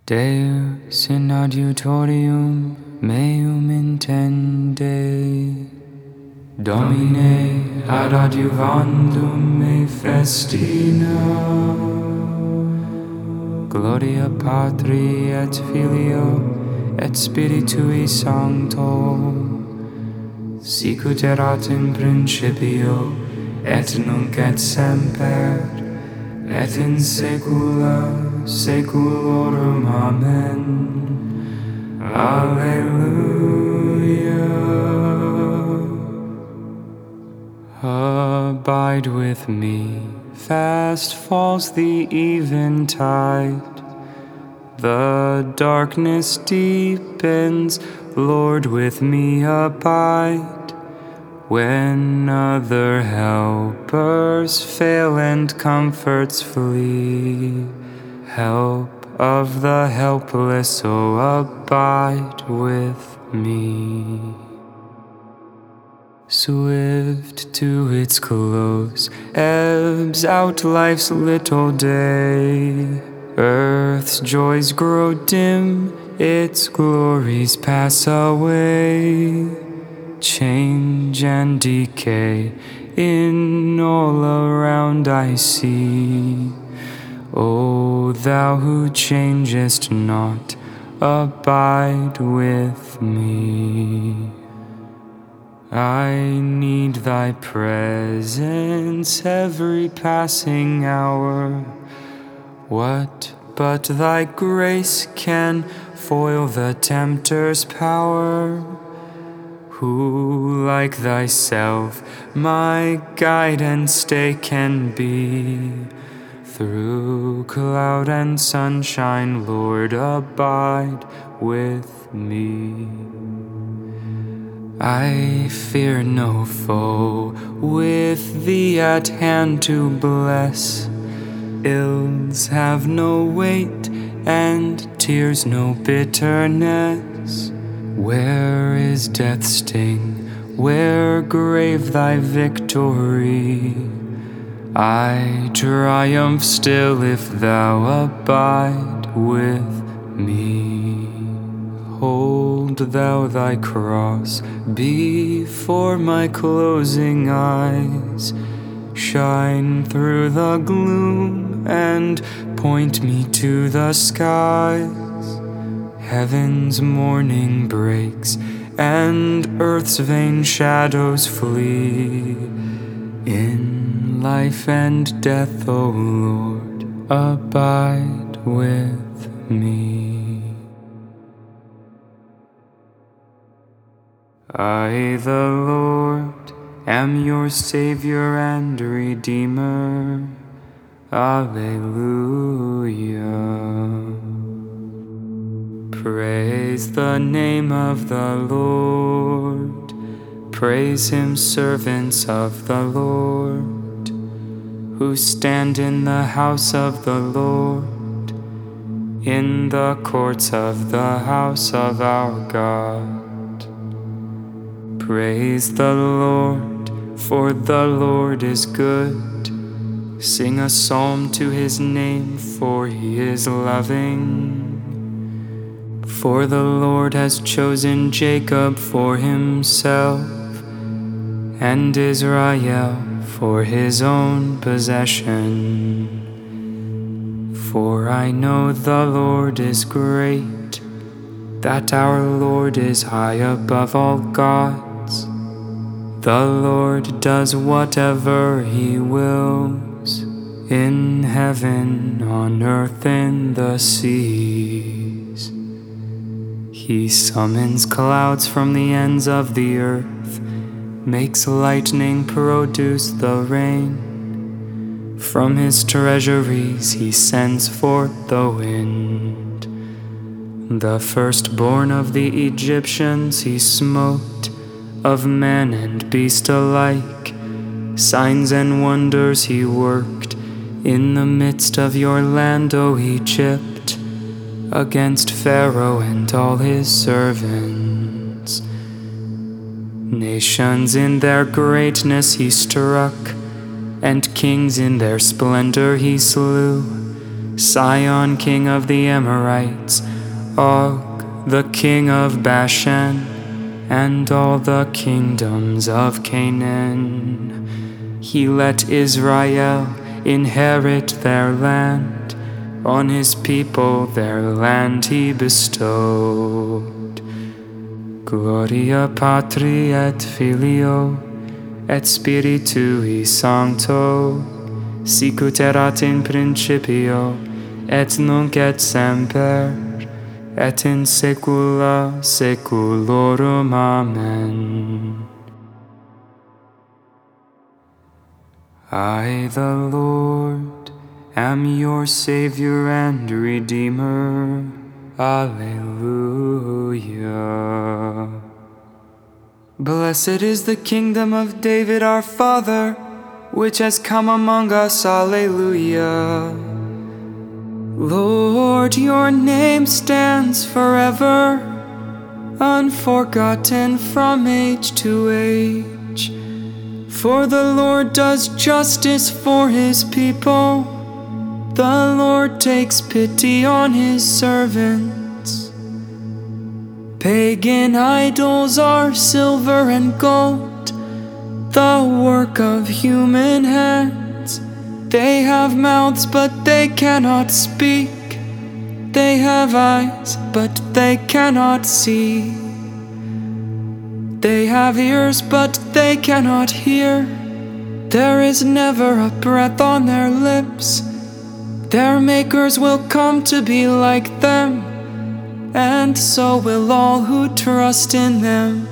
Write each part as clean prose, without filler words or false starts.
Deus in adiutorium meum intende, Domine ad adiuvandum me festina. Gloria Patri et Filio et Spiritui Sancto, sicut erat in principio et nunc et semper et in saecula saeculorum. Amen. Alleluia. Abide with me, fast falls the eventide. The darkness deepens, Lord, with me abide. When other helpers fail and comforts flee, help of the helpless, oh, abide with me. Swift to its close ebbs out life's little day. Earth's joys grow dim, its glories pass away. Change and decay in all around I see. O thou who changest not, abide with me. I need thy presence every passing hour. What but thy grace can foil the tempter's power? Who like thyself my guide and stay can be? Through cloud and sunshine, Lord, abide with me. I fear no foe, with thee at hand to bless. Ills have no weight, and tears no bitterness. Where is death's sting? Where grave thy victory? I triumph still if thou abide with me. Hold thou thy cross before my closing eyes. Shine through the gloom and point me to the skies. Heaven's morning breaks and earth's vain shadows flee. In life and death, O Lord, abide with me. I, the Lord, am your Savior and Redeemer. Alleluia. Praise the name of the Lord. Praise him, servants of the Lord, who stand in the house of the Lord, in the courts of the house of our God. Praise the Lord, for the Lord is good. Sing a psalm to his name, for he is loving. For the Lord has chosen Jacob for himself, and Israel for his own possession. For I know the Lord is great, that our Lord is high above all gods. The Lord does whatever he wills, in heaven, on earth, in the seas. He summons clouds from the ends of the earth, makes lightning produce the rain. From his treasuries he sends forth the wind. The firstborn of the Egyptians he smote, of man and beast alike. Signs and wonders he worked in the midst of your land, O Egypt, against Pharaoh and all his servants. Nations in their greatness he struck, and kings in their splendor he slew. Sihon, king of the Amorites, Og, the king of Bashan, and all the kingdoms of Canaan. He let Israel inherit their land, on his people their land he bestowed. Gloria Patri et Filio et Spiritui Sancto, sicut erat in principio, et nunc et semper, et in saecula saeculorum. Amen. I, the Lord, am your Savior and Redeemer. Alleluia. Blessed is the kingdom of David our Father, which has come among us. Alleluia. Lord, your name stands forever, unforgotten from age to age. For the Lord does justice for his people. The Lord takes pity on his servants. Pagan idols are silver and gold, the work of human hands. They have mouths, but they cannot speak. They have eyes, but they cannot see. They have ears, but they cannot hear. There is never a breath on their lips. Their makers will come to be like them, and so will all who trust in them.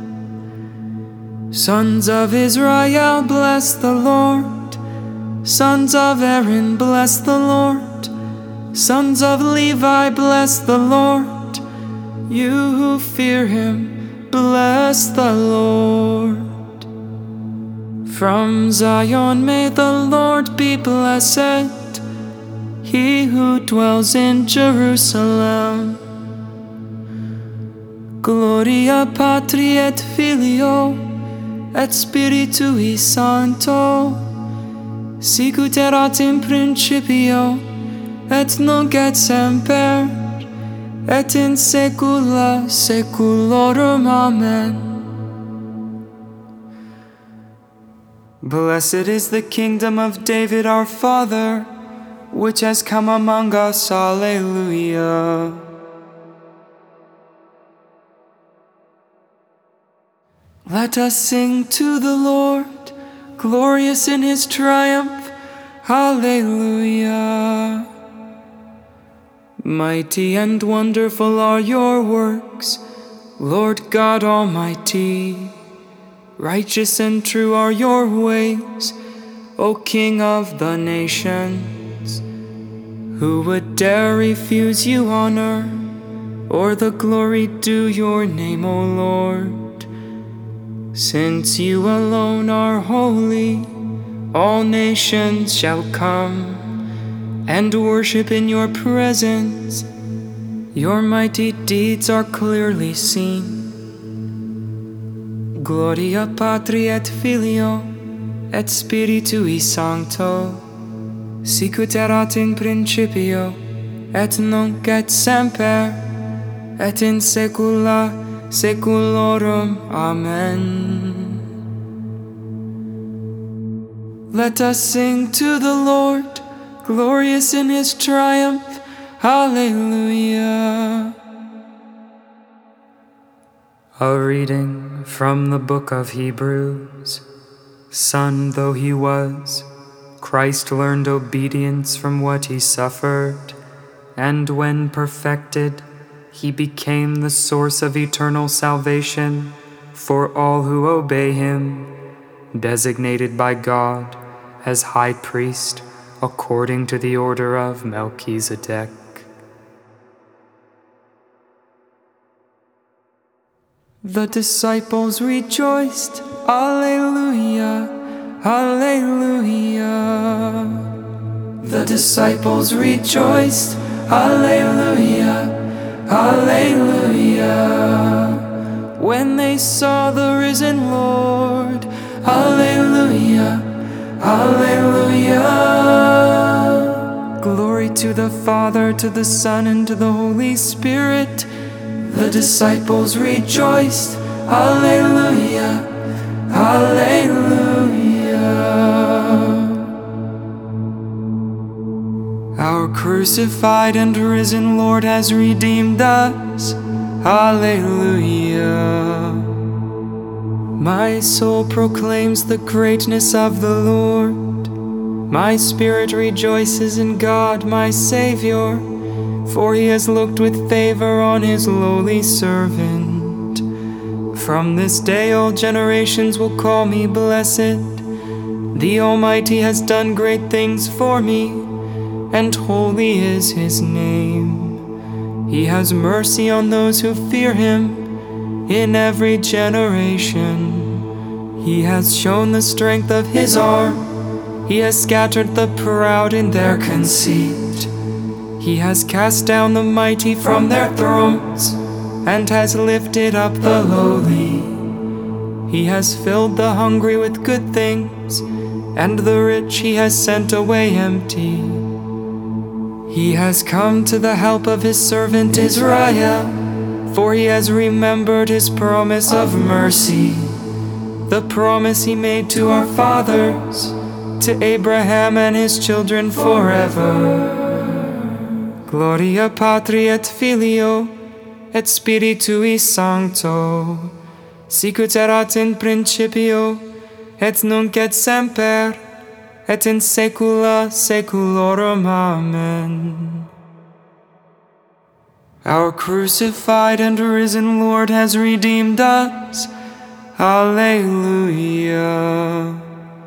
Sons of Israel, bless the Lord. Sons of Aaron, bless the Lord. Sons of Levi, bless the Lord. You who fear him, bless the Lord. From Zion may the Lord be blessed, he who dwells in Jerusalem. Gloria Patri et Filio et Spiritui Sancto, sicut erat in principio, et nunc et semper, et in saecula saeculorum. Amen. Blessed is the kingdom of David our Father, which has come among us. Alleluia. Let us sing to the Lord, glorious in his triumph. Alleluia. Mighty and wonderful are your works, Lord God Almighty. Righteous and true are your ways, O King of the nations. Who would dare refuse you honor, or the glory due your name, O Lord? Since you alone are holy, all nations shall come and worship in your presence. Your mighty deeds are clearly seen. Gloria Patri et Filio et Spiritui Sancto, sicut erat in principio, et nunc et semper, et in saecula saeculorum. Amen. Let us sing to the Lord, glorious in his triumph. Alleluia. A reading from the book of Hebrews. Son though he was, Christ learned obedience from what he suffered, and when perfected, he became the source of eternal salvation for all who obey him, designated by God as high priest according to the order of Melchizedek. The disciples rejoiced, Alleluia, Alleluia. The disciples rejoiced, Alleluia, Alleluia. When they saw the risen Lord, Alleluia, Alleluia. Glory to the Father, to the Son, and to the Holy Spirit. The disciples rejoiced. Alleluia, Alleluia. Our crucified and risen Lord has redeemed us. Alleluia. My soul proclaims the greatness of the Lord. My spirit rejoices in God, my Savior, for he has looked with favor on his lowly servant. From this day all generations will call me blessed. The Almighty has done great things for me, and holy is his name. He has mercy on those who fear him in every generation. He has shown the strength of his arm. He has scattered the proud in their conceit. He has cast down the mighty from their thrones, and has lifted up the lowly. He has filled the hungry with good things, and the rich he has sent away empty. He has come to the help of his servant Israel, for he has remembered his promise of mercy, the promise he made to our fathers, to Abraham and his children forever. Gloria Patri et Filio et Spiritui Sancto, sicut erat in principio, et nunc et semper, et in saecula saeculorum. Amen. Our crucified and risen Lord has redeemed us. Alleluia.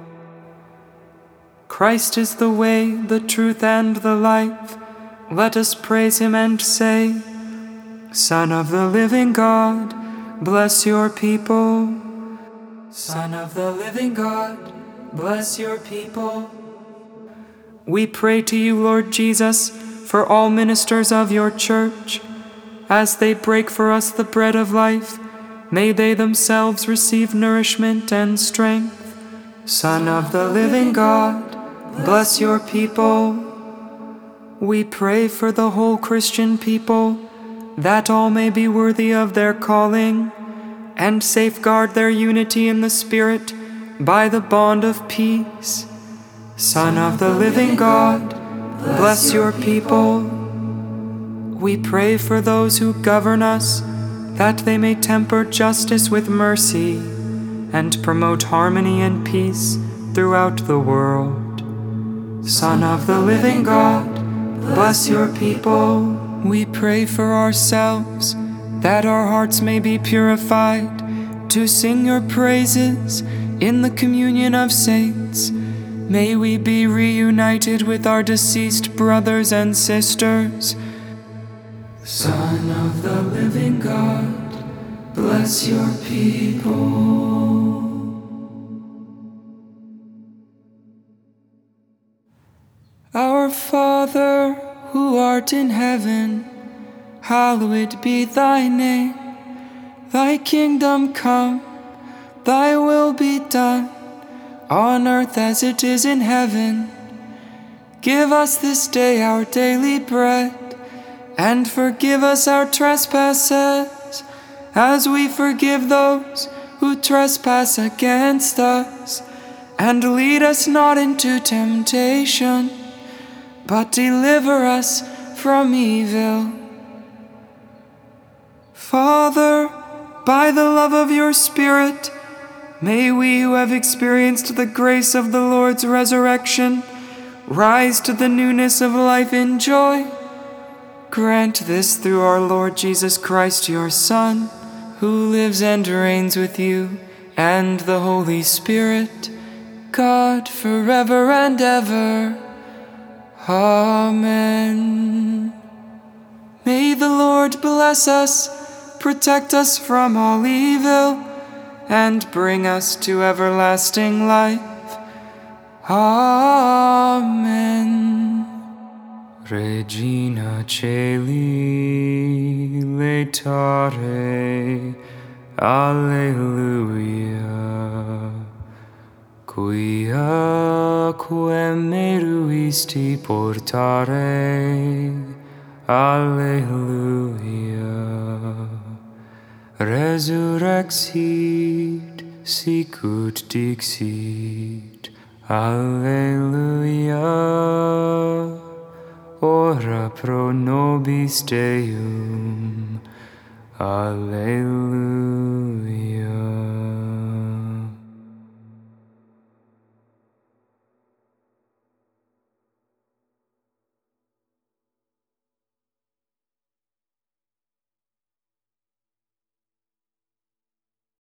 Christ is the way, the truth, and the life. Let us praise him and say, Son of the living God, bless your people. Son of the living God, bless your people. We pray to you, Lord Jesus, for all ministers of your church. As they break for us the bread of life, may they themselves receive nourishment and strength. Son of the living God, bless your people. We pray for the whole Christian people, that all may be worthy of their calling, and safeguard their unity in the Spirit by the bond of peace. Son of the living God, bless your people. We pray for those who govern us, that they may temper justice with mercy, and promote harmony and peace throughout the world. Son of the living God, bless your people. We pray for ourselves, that our hearts may be purified, to sing your praises in the communion of saints. May we be reunited with our deceased brothers and sisters. Son of the living God, bless your people. Our Father, who art in heaven, hallowed be thy name. Thy kingdom come, thy will be done, on earth as it is in heaven. Give us this day our daily bread, and forgive us our trespasses, as we forgive those who trespass against us. And lead us not into temptation, but deliver us from evil. Father, by the love of your Spirit, may we who have experienced the grace of the Lord's resurrection rise to the newness of life in joy. Grant this through our Lord Jesus Christ, your Son, who lives and reigns with you and the Holy Spirit, God, forever and ever. Amen. May the Lord bless us, protect us from all evil, and bring us to everlasting life. Amen. Regina Caeli, laetare, Alleluia. Quia quem meruisti portare, Alleluia. Resurrexit, sicut dixit, Alleluia. Ora pro nobis Deum, Alleluia.